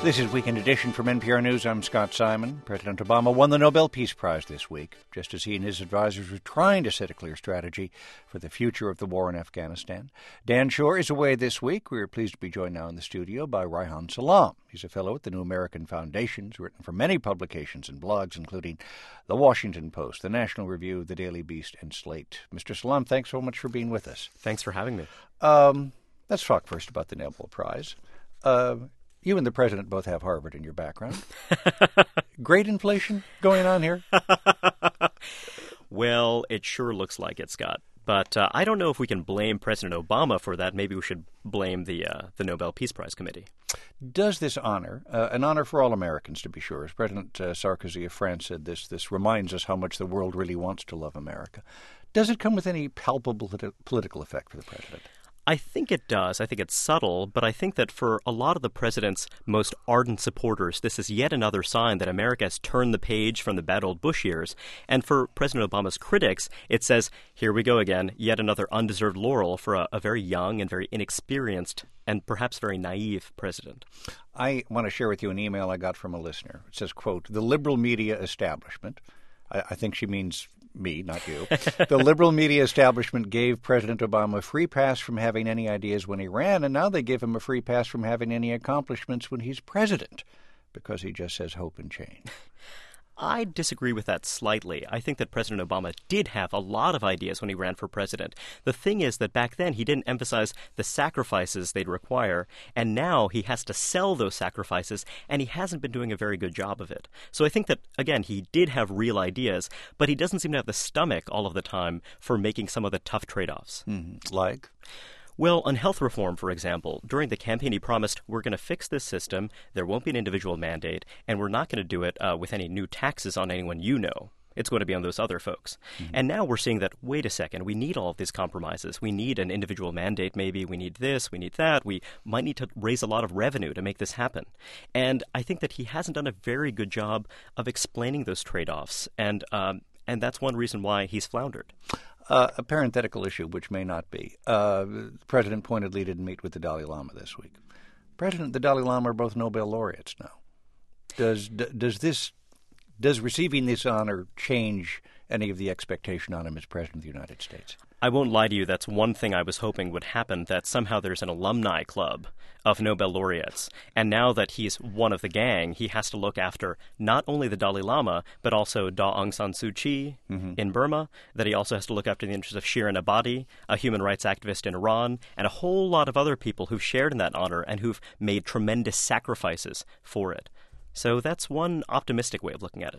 This is Weekend Edition from NPR News. I'm Scott Simon. President Obama won the Nobel Peace Prize this week, just as he and his advisors were trying to set a clear strategy for the future of the war in Afghanistan. Dan Shore is away this week. We are pleased to be joined now in the studio by Reihan Salam. He's a fellow at the New American Foundation. He's written for many publications and blogs, including The Washington Post, The National Review, The Daily Beast, and Slate. Mr. Salam, thanks so much for being with us. Thanks for having me. Let's talk first about the Nobel Prize. You and the president both have Harvard in your background. Great inflation going on here? Well, it sure looks like it, Scott. But I don't know if we can blame President Obama for that. Maybe we should blame the Nobel Peace Prize Committee. Does this honor, an honor for all Americans to be sure, as President Sarkozy of France said, this reminds us how much the world really wants to love America. Does it come with any palpable political effect for the president? I think it does. I think it's subtle, but I think that for a lot of the president's most ardent supporters, this is yet another sign that America has turned the page from the bad old Bush years. And for President Obama's critics, it says, here we go again, yet another undeserved laurel for a very young and very inexperienced and perhaps very naive president. I want to share with you an email I got from a listener. It says, quote, the liberal media establishment, I think she means me, not you. The liberal media establishment gave President Obama a free pass from having any ideas when he ran, and now they give him a free pass from having any accomplishments when he's president, because he just says hope and change. I disagree with that slightly. I think that President Obama did have a lot of ideas when he ran for president. The thing is that back then he didn't emphasize the sacrifices they'd require, and now he has to sell those sacrifices, and he hasn't been doing a very good job of it. So I think that, again, he did have real ideas, but he doesn't seem to have the stomach all of the time for making some of the tough trade-offs. Like? Well, on health reform, for example, during the campaign he promised, we're going to fix this system, there won't be an individual mandate, and we're not going to do it with any new taxes on anyone you know. It's going to be on those other folks. And now we're seeing that, wait a second, we need all of these compromises. We need an individual mandate maybe, we need this, we need that. We might need to raise a lot of revenue to make this happen. And I think that he hasn't done a very good job of explaining those trade-offs, and that's one reason why he's floundered. A parenthetical issue, which may not be. The president pointedly didn't meet with the Dalai Lama this week. The president and the Dalai Lama are both Nobel laureates now. Does receiving this honor change any of the expectation on him as president of the United States? I won't lie to you, that's one thing I was hoping would happen, that somehow there's an alumni club of Nobel laureates. And now that he's one of the gang, he has to look after not only the Dalai Lama, but also Daw Aung San Suu Kyi in Burma, that he also has to look after the interests of Shirin Ebadi, a human rights activist in Iran, and a whole lot of other people who've shared in that honor and who've made tremendous sacrifices for it. So that's one optimistic way of looking at it.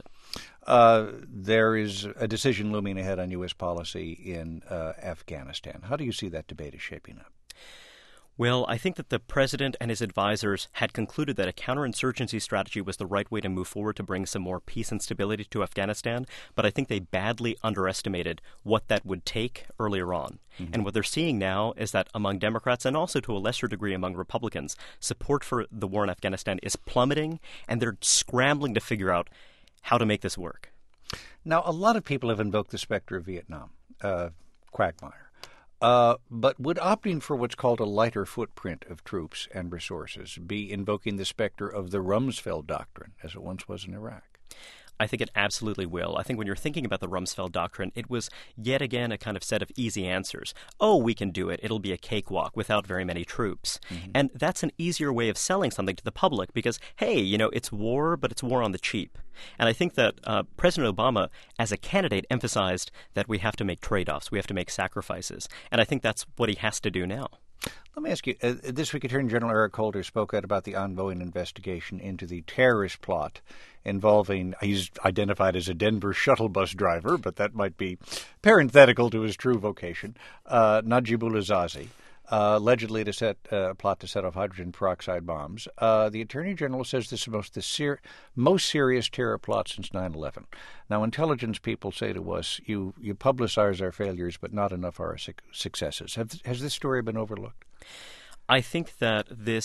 There is a decision looming ahead on U.S. policy in Afghanistan. How do you see that debate is shaping up? Well, I think that the president and his advisors had concluded that a counterinsurgency strategy was the right way to move forward to bring some more peace and stability to Afghanistan, but I think they badly underestimated what that would take earlier on. And what they're seeing now is that among Democrats, and also to a lesser degree among Republicans, support for the war in Afghanistan is plummeting, and they're scrambling to figure out how to make this work. Now, a lot of people have invoked the specter of Vietnam, quagmire. But would opting for what's called a lighter footprint of troops and resources be invoking the specter of the Rumsfeld Doctrine, as it once was in Iraq? I think it absolutely will. I think when you're thinking about the Rumsfeld Doctrine, it was yet again a kind of set of easy answers. Oh, we can do it. It'll be a cakewalk without very many troops. And that's an easier way of selling something to the public because, hey, it's war, but it's war on the cheap. And I think that President Obama, as a candidate, emphasized that we have to make trade-offs. We have to make sacrifices. And I think that's what he has to do now. Let me ask you, this week Attorney General Eric Holder spoke out about the ongoing investigation into the terrorist plot involving, he's identified as a Denver shuttle bus driver, but that might be parenthetical to his true vocation, Najibullah Zazi, allegedly to set a plot to set off hydrogen peroxide bombs. The Attorney General says this is the most serious terror plot since 9/11. Now, intelligence people say to us, you publicize our failures, but not enough our successes. Has this story been overlooked? I think that this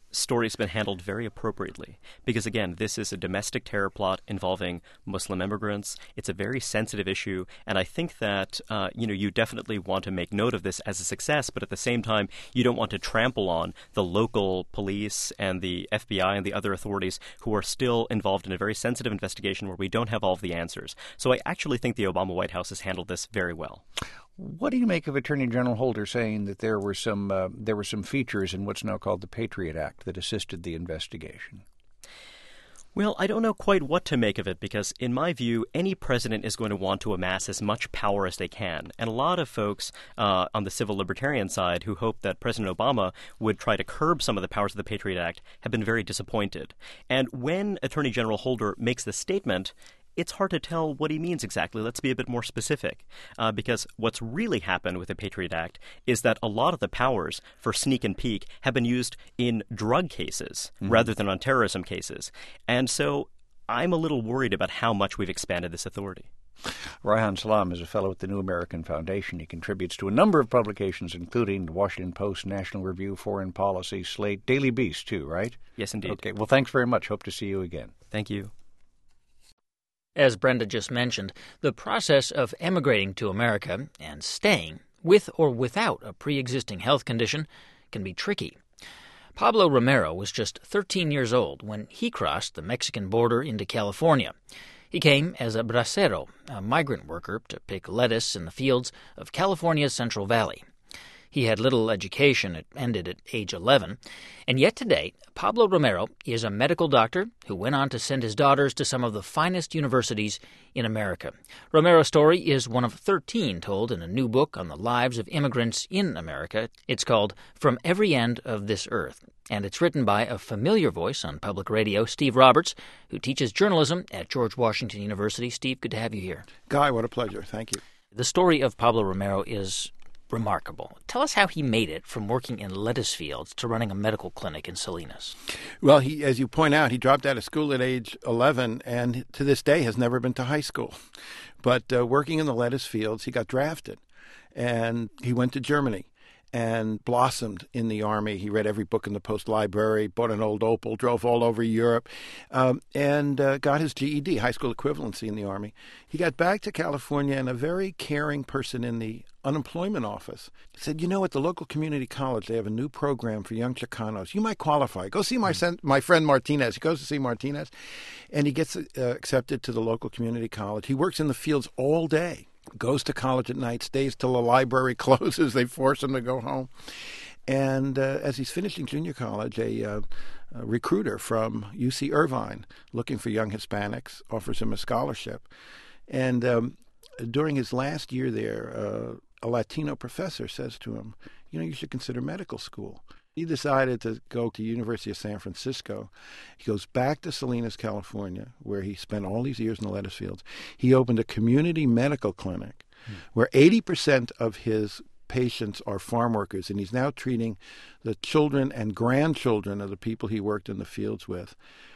story's been handled very appropriately because, again, this is a domestic terror plot involving Muslim immigrants. It's a very sensitive issue, and I think that, you definitely want to make note of this as a success, but at the same time, you don't want to trample on the local police and the FBI and the other authorities who are still involved in a very sensitive investigation where we don't have all of the answers. So I actually think the Obama White House has handled this very well. What do you make of Attorney General Holder saying that there were some features in what's now called the Patriot Act that assisted the investigation? Well, I don't know quite what to make of it because, in my view, any president is going to want to amass as much power as they can. And a lot of folks on the civil libertarian side who hope that President Obama would try to curb some of the powers of the Patriot Act have been very disappointed. And when Attorney General Holder makes this statement, it's hard to tell what he means exactly. Let's be a bit more specific. Because what's really happened with the Patriot Act is that a lot of the powers for sneak and peek have been used in drug cases rather than on terrorism cases. And so I'm a little worried about how much we've expanded this authority. Reihan Salam is a fellow at the New American Foundation. He contributes to a number of publications, including the Washington Post, National Review, Foreign Policy, Slate, Daily Beast, too, right? Yes, indeed. Okay, well, thanks very much. Hope to see you again. Thank you. As Brenda just mentioned, the process of emigrating to America and staying, with or without a pre-existing health condition, can be tricky. Pablo Romero was just 13 years old when he crossed the Mexican border into California. He came as a bracero, a migrant worker, to pick lettuce in the fields of California's Central Valley. He had little education. It ended at age 11. And yet today, Pablo Romero is a medical doctor who went on to send his daughters to some of the finest universities in America. Romero's story is one of 13 told in a new book on the lives of immigrants in America. It's called From Every End of This Earth, and it's written by a familiar voice on public radio, Steve Roberts, who teaches journalism at George Washington University. Steve, good to have you here. Guy, what a pleasure. Thank you. The story of Pablo Romero is remarkable. Tell us how he made it from working in lettuce fields to running a medical clinic in Salinas. Well, he, as you point out, he dropped out of school at age 11 and to this day has never been to high school. But working in the lettuce fields, he got drafted and he went to Germany and blossomed in the Army. He read every book in the Post Library, bought an old Opel, drove all over Europe, and got his GED, high school equivalency in the Army. He got back to California, and a very caring person in the unemployment office said, at the local community college, they have a new program for young Chicanos. You might qualify. Go see my friend Martinez. He goes to see Martinez, and he gets accepted to the local community college. He works in the fields all day. Goes to college at night, stays till the library closes. They force him to go home. And as he's finishing junior college, a recruiter from UC Irvine, looking for young Hispanics, offers him a scholarship. And during his last year there, a Latino professor says to him, you should consider medical school. He decided to go to the University of San Francisco. He goes back to Salinas, California, where he spent all these years in the lettuce fields. He opened a community medical clinic where 80% of his patients are farm workers, and he's now treating the children and grandchildren of the people he worked in the fields with.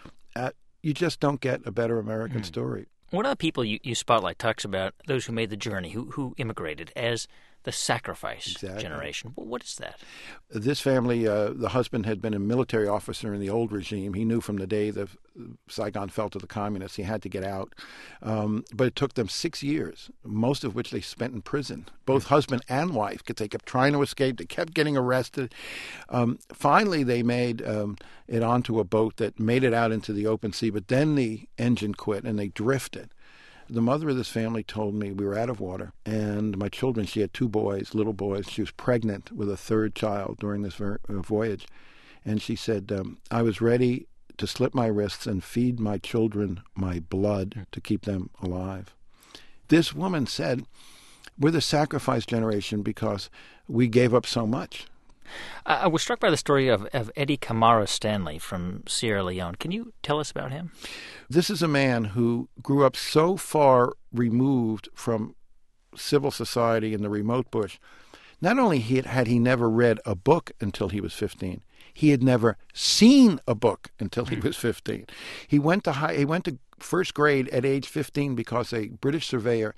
You just don't get a better American story. One of the people you spotlight talks about those who made the journey, who immigrated, as the sacrifice generation. What is that? This family, the husband had been a military officer in the old regime. He knew from the day the Saigon fell to the communists, he had to get out. But it took them 6 years, most of which they spent in prison. Both husband and wife, because they kept trying to escape. They kept getting arrested. Finally, they made it onto a boat that made it out into the open sea, but then the engine quit and they drifted. The mother of this family told me we were out of water, and my children, she had 2 boys, little boys. She was pregnant with a 3rd child during this voyage. And she said, I was ready to slit my wrists and feed my children my blood to keep them alive. This woman said, we're the sacrifice generation because we gave up so much. I was struck by the story of Eddie Kamara Stanley from Sierra Leone. Can you tell us about him? This is a man who grew up so far removed from civil society in the remote bush. Not only had he never read a book until he was 15, he had never seen a book until he was 15. He went to first grade at age 15 because a British surveyor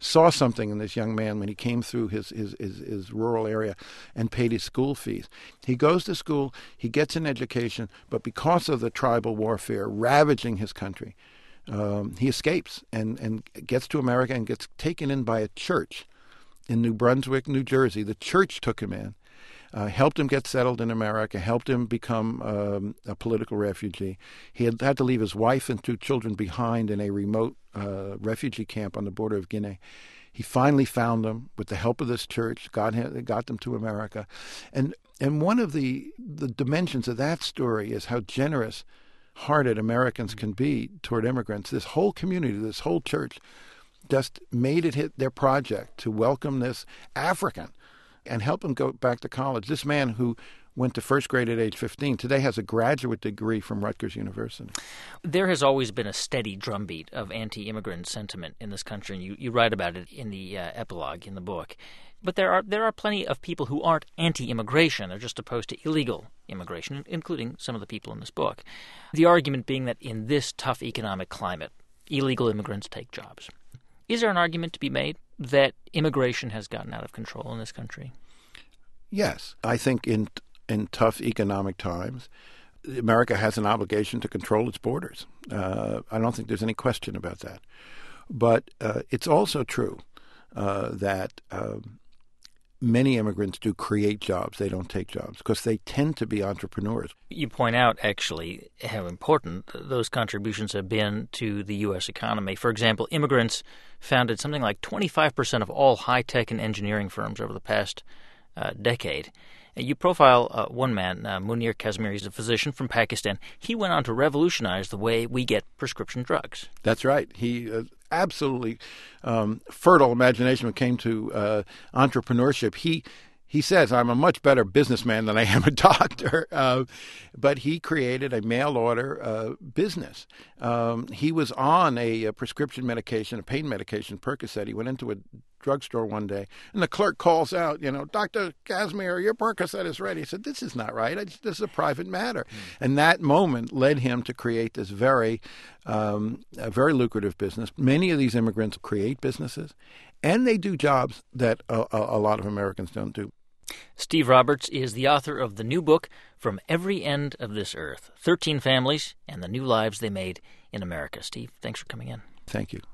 saw something in this young man when he came through his rural area and paid his school fees. He goes to school, he gets an education, but because of the tribal warfare ravaging his country, he escapes and gets to America and gets taken in by a church in New Brunswick, New Jersey. The church took him in. Helped him get settled in America, helped him become a political refugee. He had to leave his wife and 2 children behind in a remote refugee camp on the border of Guinea. He finally found them with the help of this church, got them to America. And one of the dimensions of that story is how generous-hearted Americans can be toward immigrants. This whole community, this whole church, just made it their project to welcome this African and help him go back to college. This man who went to first grade at age 15 today has a graduate degree from Rutgers University. There has always been a steady drumbeat of anti-immigrant sentiment in this country, and you write about it in the epilogue in the book. But there are plenty of people who aren't anti-immigration. They're just opposed to illegal immigration, including some of the people in this book. The argument being that in this tough economic climate, illegal immigrants take jobs. Is there an argument to be made that immigration has gotten out of control in this country? Yes. I think in tough economic times, America has an obligation to control its borders. I don't think there's any question about that. But it's also true that many immigrants do create jobs. They don't take jobs because they tend to be entrepreneurs. You point out, actually, how important those contributions have been to the U.S. economy. For example, immigrants founded something like 25% of all high-tech and engineering firms over the past decade. You profile one man, Munir Kazmir. He's a physician from Pakistan. He went on to revolutionize the way we get prescription drugs. That's right. He absolutely fertile imagination when it came to entrepreneurship. He says, I'm a much better businessman than I am a doctor, but he created a mail-order business. He was on a prescription medication, a pain medication, Percocet. He went into a drugstore one day, and the clerk calls out, Dr. Kazmir, your Percocet is ready. He said, this is not right. This is a private matter. And that moment led him to create this very lucrative business. Many of these immigrants create businesses, and they do jobs that a lot of Americans don't do. Steve Roberts is the author of the new book, From Every End of This Earth, 13 Families and the New Lives They Made in America. Steve, thanks for coming in. Thank you.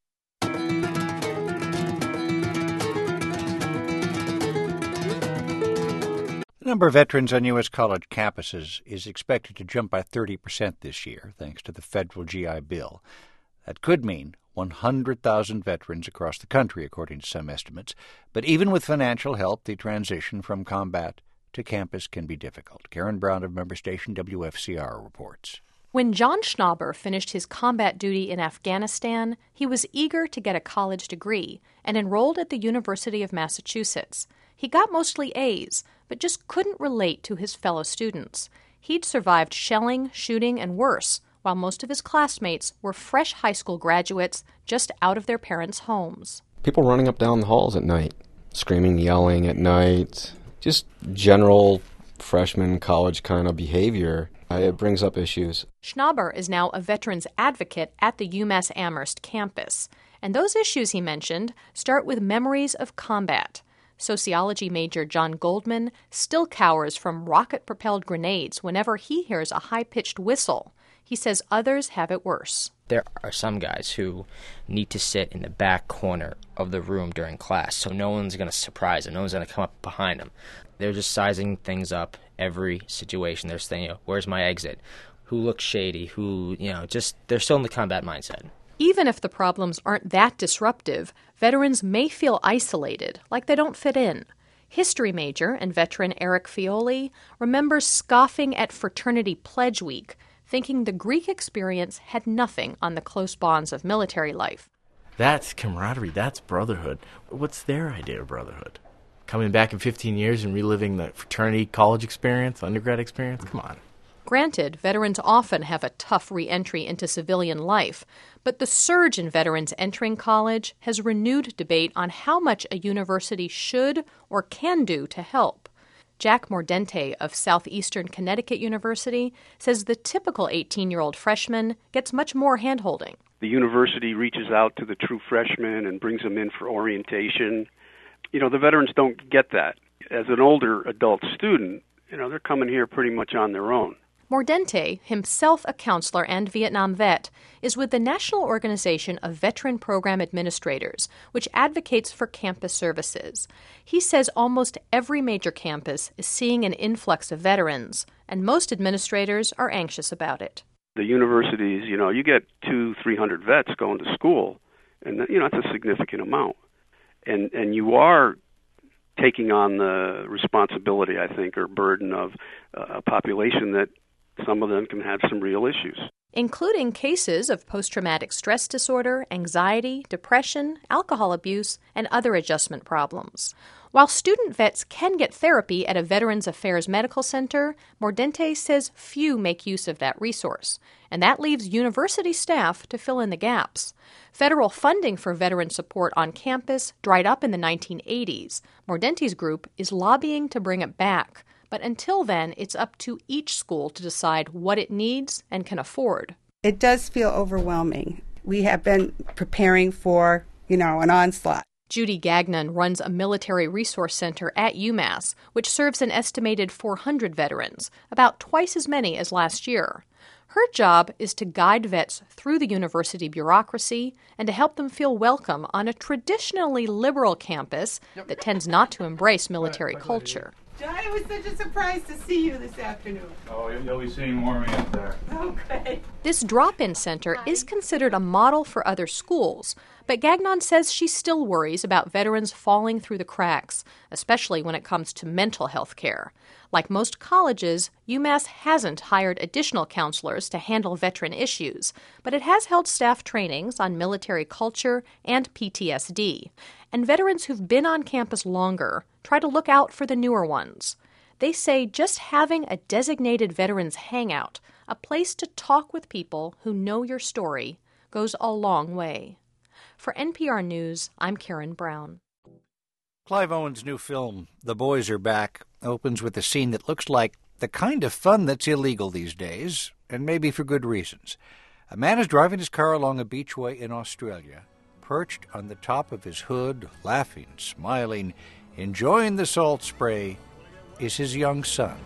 The number of veterans on U.S. college campuses is expected to jump by 30% this year, thanks to the federal GI Bill. That could mean 100,000 veterans across the country, according to some estimates. But even with financial help, the transition from combat to campus can be difficult. Karen Brown of member station WFCR reports. When John Schnauber finished his combat duty in Afghanistan, he was eager to get a college degree and enrolled at the University of Massachusetts. He got mostly A's, but just couldn't relate to his fellow students. He'd survived shelling, shooting, and worse, while most of his classmates were fresh high school graduates just out of their parents' homes. People running up down the halls at night, screaming, yelling at night, just general freshman college kind of behavior. It brings up issues. Schnauber is now a veterans advocate at the UMass Amherst campus, and those issues he mentioned start with memories of combat. Sociology major John Goldman still cowers from rocket-propelled grenades whenever he hears a high-pitched whistle. He says others have it worse. There are some guys who need to sit in the back corner of the room during class, so no one's going to surprise them. No one's going to come up behind them. They're just sizing things up every situation. They're saying, where's my exit? Who looks shady? They're still in the combat mindset. Even if the problems aren't that disruptive, veterans may feel isolated, like they don't fit in. History major and veteran Eric Fioli remembers scoffing at Fraternity Pledge Week, thinking the Greek experience had nothing on the close bonds of military life. That's camaraderie. That's brotherhood. What's their idea of brotherhood? Coming back in 15 years and reliving the fraternity college experience, undergrad experience? Come on. Granted, veterans often have a tough re-entry into civilian life, but the surge in veterans entering college has renewed debate on how much a university should or can do to help. Jack Mordente of Southeastern Connecticut University says the typical 18-year-old freshman gets much more hand-holding. The university reaches out to the true freshmen and brings them in for orientation. The veterans don't get that. As an older adult student, they're coming here pretty much on their own. Mordente, himself a counselor and Vietnam vet, is with the National Organization of Veteran Program Administrators, which advocates for campus services. He says almost every major campus is seeing an influx of veterans, and most administrators are anxious about it. The universities, you get 200-300 vets going to school, and that's a significant amount. And you are taking on the responsibility, I think, or burden of a population that some of them can have some real issues, including cases of post-traumatic stress disorder, anxiety, depression, alcohol abuse, and other adjustment problems. While student vets can get therapy at a Veterans Affairs medical center, Mordente says few make use of that resource, and that leaves university staff to fill in the gaps. Federal funding for veteran support on campus dried up in the 1980s. Mordente's group is lobbying to bring it back. But until then, it's up to each school to decide what it needs and can afford. It does feel overwhelming. We have been preparing for, an onslaught. Judy Gagnon runs a military resource center at UMass, which serves an estimated 400 veterans, about twice as many as last year. Her job is to guide vets through the university bureaucracy and to help them feel welcome on a traditionally liberal campus that tends not to embrace military culture. John, it was such a surprise to see you this afternoon. Oh, you'll be seeing more of me up there. Okay. This drop-in center is considered a model for other schools, but Gagnon says she still worries about veterans falling through the cracks, especially when it comes to mental health care. Like most colleges, UMass hasn't hired additional counselors to handle veteran issues, but it has held staff trainings on military culture and PTSD. And veterans who've been on campus longer try to look out for the newer ones. They say just having a designated veterans hangout, a place to talk with people who know your story, goes a long way. For NPR News, I'm Karen Brown. Clive Owen's new film, The Boys Are Back, opens with a scene that looks like the kind of fun that's illegal these days, and maybe for good reasons. A man is driving his car along a beachway in Australia. Perched on the top of his hood, laughing, smiling, enjoying the salt spray, is his young son.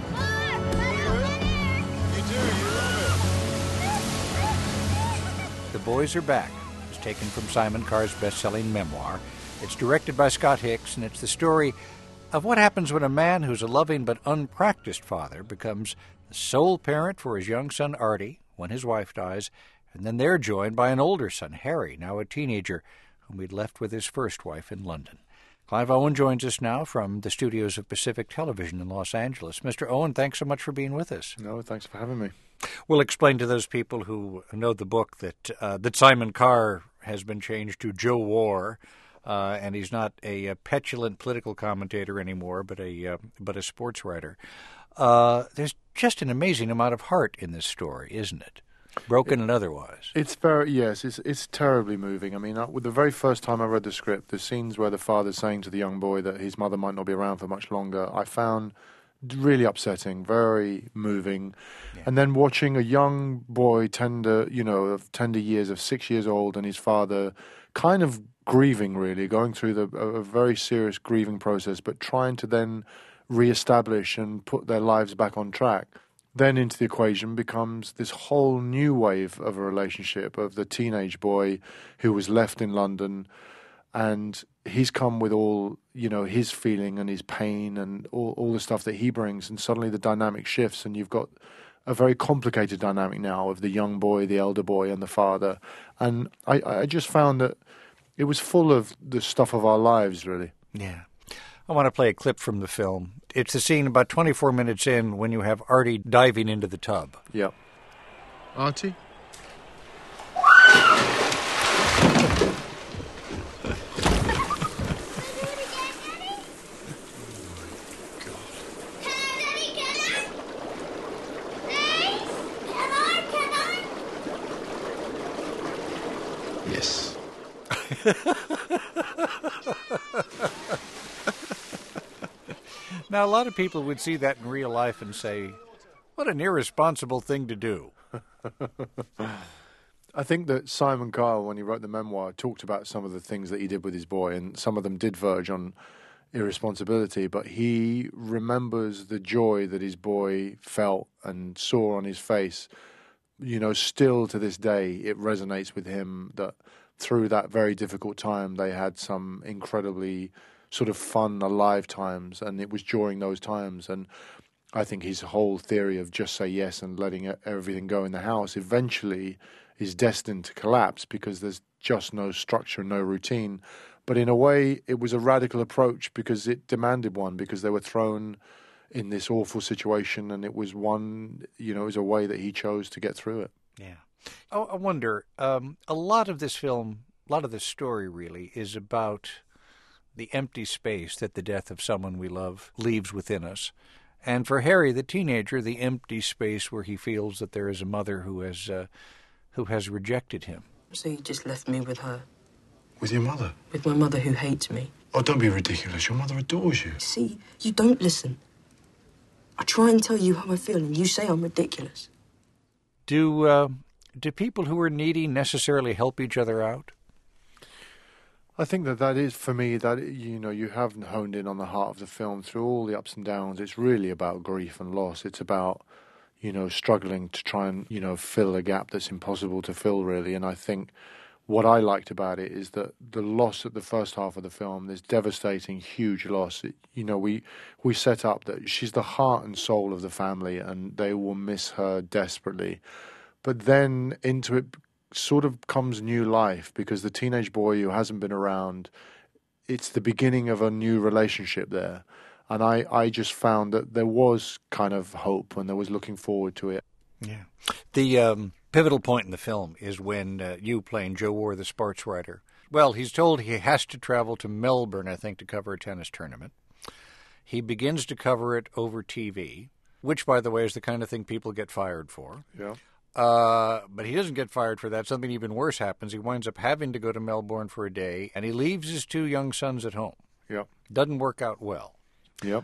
The Boys Are Back is taken from Simon Carr's best-selling memoir. It's directed by Scott Hicks, and it's the story of what happens when a man who's a loving but unpracticed father becomes the sole parent for his young son Artie when his wife dies, and then they're joined by an older son, Harry, now a teenager, whom he'd left with his first wife in London. Clive Owen joins us now from the studios of Pacific Television in Los Angeles. Mr. Owen, thanks so much for being with us. No, thanks for having me. We'll explain to those people who know the book that Simon Carr has been changed to Joe War, and he's not a petulant political commentator anymore, but a sports writer. There's just an amazing amount of heart in this story, isn't it? Broken and otherwise. It's terribly moving. I mean, the very first time I read the script, the scenes where the father's saying to the young boy that his mother might not be around for much longer, I found really upsetting, very moving. Yeah. And then watching a young boy, of tender years, of 6 years old, and his father kind of grieving, really, going through a very serious grieving process, but trying to then reestablish and put their lives back on track. Then into the equation becomes this whole new wave of a relationship of the teenage boy who was left in London, and he's come with all, his feeling and his pain and all the stuff that he brings, and suddenly the dynamic shifts, and you've got a very complicated dynamic now of the young boy, the elder boy, and the father. And I just found that it was full of the stuff of our lives, really. Yeah. I want to play a clip from the film. It's the scene about 24 minutes in when you have Artie diving into the tub. Yep. Artie? Yes. Now, a lot of people would see that in real life and say, what an irresponsible thing to do. I think that Simon Cowell, when he wrote the memoir, talked about some of the things that he did with his boy, and some of them did verge on irresponsibility, but he remembers the joy that his boy felt and saw on his face. You know, still to this day, it resonates with him that through that very difficult time, they had some incredibly sort of fun, alive times, and it was during those times. And I think his whole theory of just say yes and letting everything go in the house eventually is destined to collapse because there's just no structure, no routine. But in a way, it was a radical approach because it demanded one, because they were thrown in this awful situation, and it was one, you know, it was a way that he chose to get through it. Yeah. Oh, I wonder, a lot of this film, a lot of this story really is about the empty space that the death of someone we love leaves within us. And for Harry, the teenager, the empty space where he feels that there is a mother who has rejected him. So you just left me with her? With your mother? With my mother who hates me. Oh, don't be ridiculous. Your mother adores you. See, you don't listen. I try and tell you how I feel, and you say I'm ridiculous. Do people who are needy necessarily help each other out? I think that is, for me, that, you know, you have honed in on the heart of the film through all the ups and downs. It's really about grief and loss. It's about, you know, struggling to try and, you know, fill a gap that's impossible to fill, really. And I think what I liked about it is that the loss at the first half of the film, this devastating, huge loss, you know, we set up that she's the heart and soul of the family and they will miss her desperately. But then into it sort of comes new life because the teenage boy who hasn't been around, it's the beginning of a new relationship there. And I just found that there was kind of hope and there was looking forward to it. Yeah. The pivotal point in the film is when you, playing Joe War, the sports writer, well, he's told he has to travel to Melbourne, I think, to cover a tennis tournament. He begins to cover it over TV, which, by the way, is the kind of thing people get fired for. Yeah. But he doesn't get fired for that. Something even worse happens. He winds up having to go to Melbourne for a day, and he leaves his 2 young sons at home. Yep. Doesn't work out well. Yep.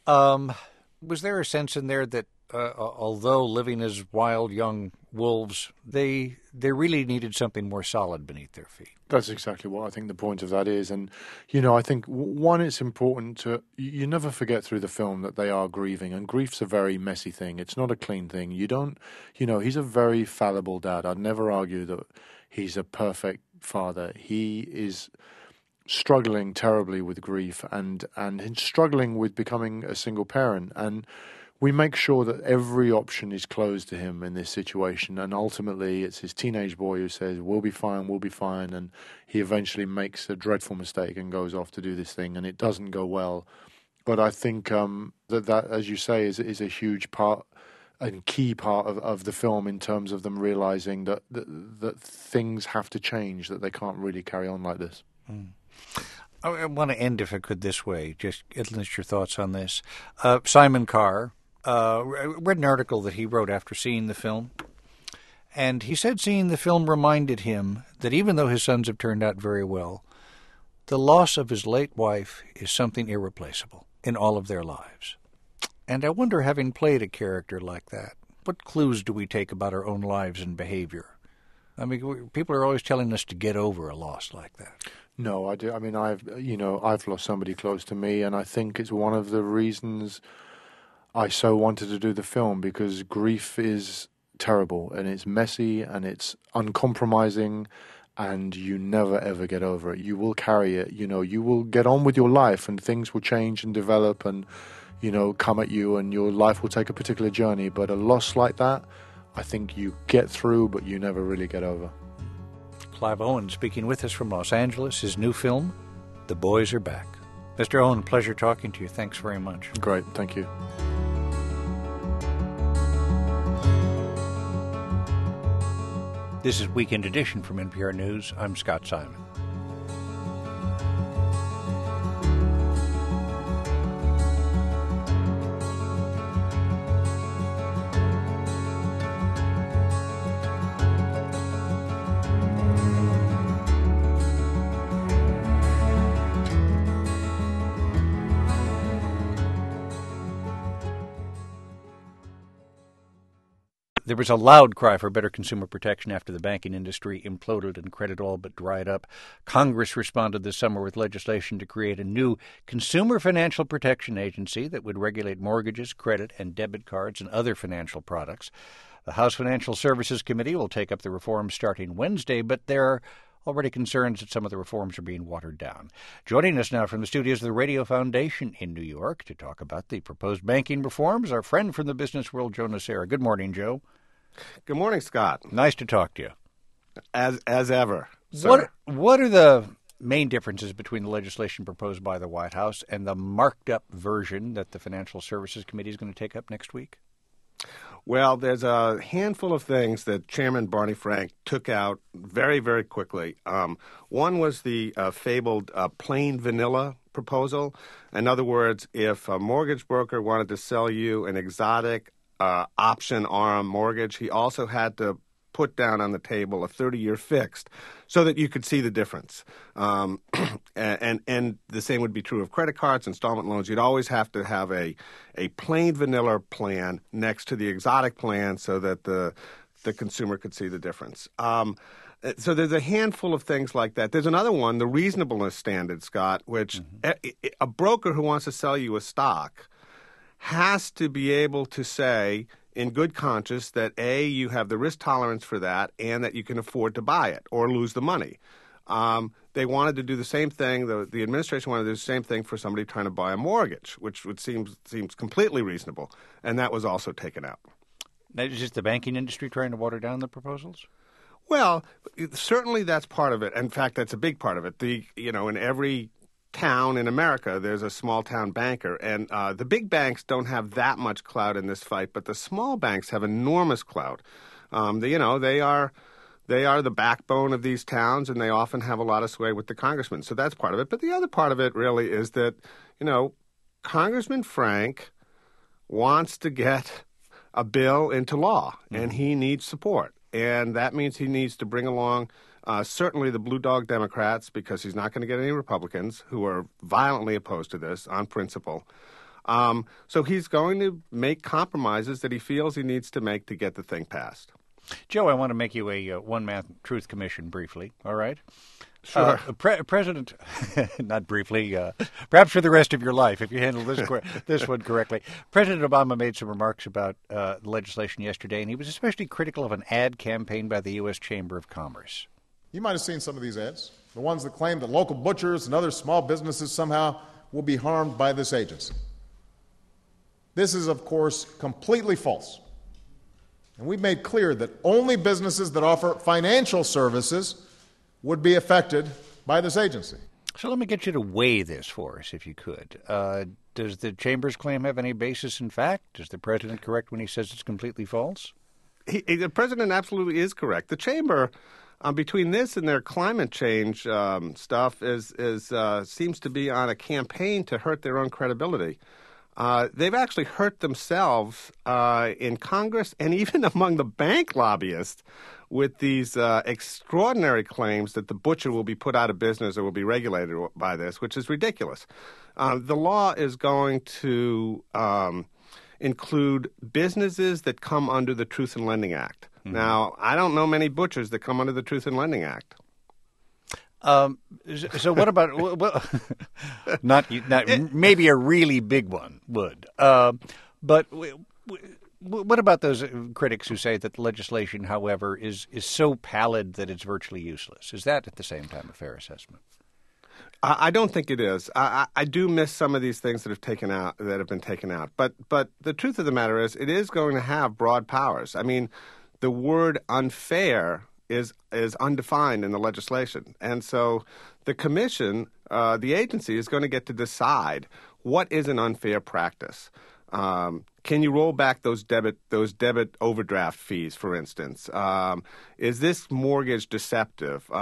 Was there a sense in there that although living as wild young wolves, they really needed something more solid beneath their feet? That's exactly what I think the point of that is. And, you know, I think, one, it's important to, you never forget through the film that they are grieving. And grief's a very messy thing. It's not a clean thing. You don't, you know, he's a very fallible dad. I'd never argue that he's a perfect father. He is struggling terribly with grief and struggling with becoming a single parent. And we make sure that every option is closed to him in this situation, and ultimately it's his teenage boy who says, we'll be fine, and he eventually makes a dreadful mistake and goes off to do this thing, and it doesn't go well. But I think that, as you say, is a huge part and key part of the film in terms of them realizing that things have to change, that they can't really carry on like this. Mm. I want to end, if I could, this way, just enlist your thoughts on this. Simon Carr, I read an article that he wrote after seeing the film, and he said seeing the film reminded him that even though his sons have turned out very well, the loss of his late wife is something irreplaceable in all of their lives. And I wonder, having played a character like that, what clues do we take about our own lives and behavior? I mean, people are always telling us to get over a loss like that. No, I do. I mean, I've lost somebody close to me, and I think it's one of the reasons I so wanted to do the film, because grief is terrible and it's messy and it's uncompromising, and you never ever get over it. You will carry it. You know, you will get on with your life, and things will change and develop and, you know, come at you, and your life will take a particular journey. But a loss like that, I think you get through, but you never really get over. Clive Owen speaking with us from Los Angeles, his new film, The Boys Are Back. Mr. Owen, pleasure talking to you. Thanks very much. Great, thank you. This is Weekend Edition from NPR News. I'm Scott Simon. There was a loud cry for better consumer protection after the banking industry imploded and credit all but dried up. Congress responded this summer with legislation to create a new Consumer Financial Protection Agency that would regulate mortgages, credit, and debit cards and other financial products. The House Financial Services Committee will take up the reforms starting Wednesday, but there are already concerns that some of the reforms are being watered down. Joining us now from the studios of the Radio Foundation in New York to talk about the proposed banking reforms, our friend from the business world, Joe Nocera. Good morning, Joe. Good morning, Scott. Nice to talk to you. As ever, sir. What are the main differences between the legislation proposed by the White House and the marked-up version that the Financial Services Committee is going to take up next week? Well, there's a handful of things that Chairman Barney Frank took out very, very quickly. One was the fabled plain vanilla proposal. In other words, if a mortgage broker wanted to sell you an exotic option RM mortgage, he also had to put down on the table a 30-year fixed so that you could see the difference. And the same would be true of credit cards, installment loans. You'd always have to have a plain vanilla plan next to the exotic plan so that the consumer could see the difference. So there's a handful of things like that. There's another one, the reasonableness standard, Scott, which a broker who wants to sell you a stock has to be able to say in good conscience that, A, you have the risk tolerance for that and that you can afford to buy it or lose the money. They wanted to do the same thing. The administration wanted to do the same thing for somebody trying to buy a mortgage, which seems completely reasonable, and that was also taken out. Now, is just the banking industry trying to water down the proposals? Well, certainly that's part of it. In fact, that's a big part of it. In every town in America, there's a small town banker, and the big banks don't have that much clout in this fight, but the small banks have enormous clout. They are the backbone of these towns, and they often have a lot of sway with the congressman. So that's part of it. But the other part of it really is that, Congressman Frank wants to get a bill into law, and he needs support. And that means he needs to bring along certainly the Blue Dog Democrats, because he's not going to get any Republicans who are violently opposed to this on principle. So he's going to make compromises that he feels he needs to make to get the thing passed. Joe, I want to make you a one-man truth commission briefly, all right? Sure. President, not briefly, perhaps for the rest of your life, if you handle this one correctly. President Obama made some remarks about the legislation yesterday, and he was especially critical of an ad campaign by the U.S. Chamber of Commerce. You might have seen some of these ads, the ones that claim that local butchers and other small businesses somehow will be harmed by this agency. This is, of course, completely false. And we've made clear that only businesses that offer financial services would be affected by this agency. So let me get you to weigh this for us, if you could. Does the Chamber's claim have any basis in fact? Is the president correct when he says it's completely false? The president absolutely is correct. The Chamber, between this and their climate change stuff, seems to be on a campaign to hurt their own credibility. They've actually hurt themselves in Congress and even among the bank lobbyists with these extraordinary claims that the butcher will be put out of business or will be regulated by this, which is ridiculous. The law is going to include businesses that come under the Truth in Lending Act. Mm-hmm. Now, I don't know many butchers that come under the Truth in Lending Act. So what about not maybe a really big one would, but what about those critics who say that the legislation, however, is so pallid that it's virtually useless? Is that at the same time a fair assessment? I don't think it is. I do miss some of these things that have been taken out. But the truth of the matter is, it is going to have broad powers. I mean, the word unfair is undefined in the legislation. And so the commission, the agency, is going to get to decide what is an unfair practice. Can you roll back those debit overdraft fees, for instance? Is this mortgage deceptive?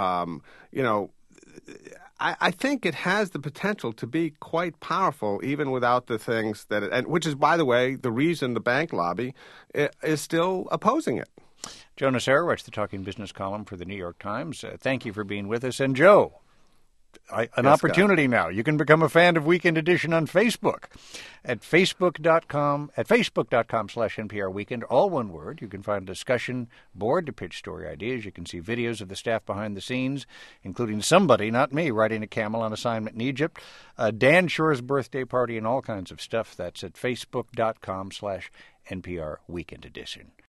I think it has the potential to be quite powerful, even without the things and which is, by the way, the reason the bank lobby is still opposing it. Joe Nocera writes the Talking Business column for the New York Times. Thank you for being with us. And Joe, an opportunity now. You can become a fan of Weekend Edition on Facebook at facebook.com/NPR Weekend, all one word. You can find a discussion board to pitch story ideas. You can see videos of the staff behind the scenes, including somebody, not me, riding a camel on assignment in Egypt, Dan Shore's birthday party, and all kinds of stuff. That's at facebook.com/NPR Weekend Edition.